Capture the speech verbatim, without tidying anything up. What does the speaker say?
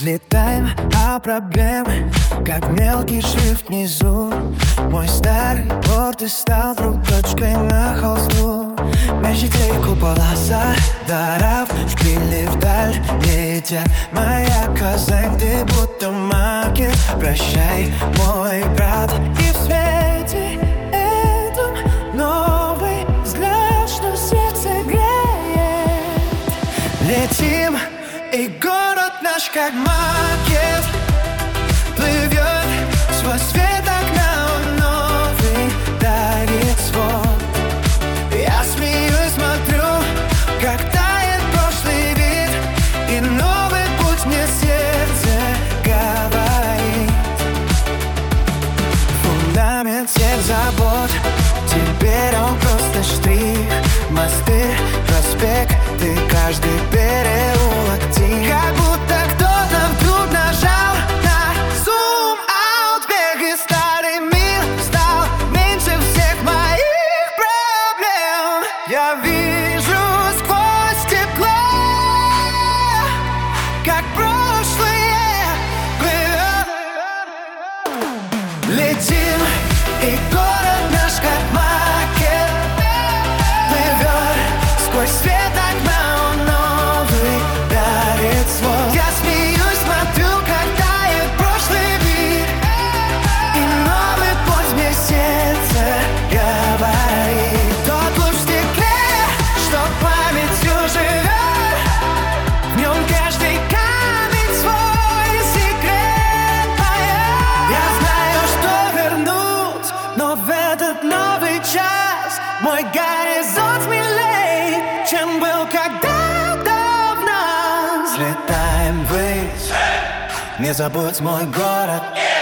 Взлетаем, а проблемы, как мелкий шрифт внизу. Мой старый порт и стал вдруг точкой на холсту. Между купола задарав, шпили вдаль летят. Моя казань, ты будто макет. Прощай, мой брат. И в свете этом новый взгляд, что сердце греет. Летим, и город наш как макет плывет свой свет окна, он новый дарит свод. Я смеюсь, смотрю, как тает прошлый вид, и новый путь мне сердце говорит. Фундамент всех забот, теперь он просто штрих. Мосты, проспекты, каждый переулок тих. Как будто кто-то вдруг нажал на зум-аут. Бег и старый мир стал меньше всех моих проблем. Я вижу сквозь стекло, как прошлое плывет. Летим, и город наш как макет плывет сквозь свет окна, он новый дарит свод. Я смеюсь, смотрю, как тает прошлый мир, и новый путь мне сердце говорит. Тот луч в стекле, что памятью живет, в нем каждый камень свой секрет. Я знаю, что вернуть, но в этот новый час мой горизонт смелей, чем был когда-то в нас. Взлетаем ввысь, не забудь мой город.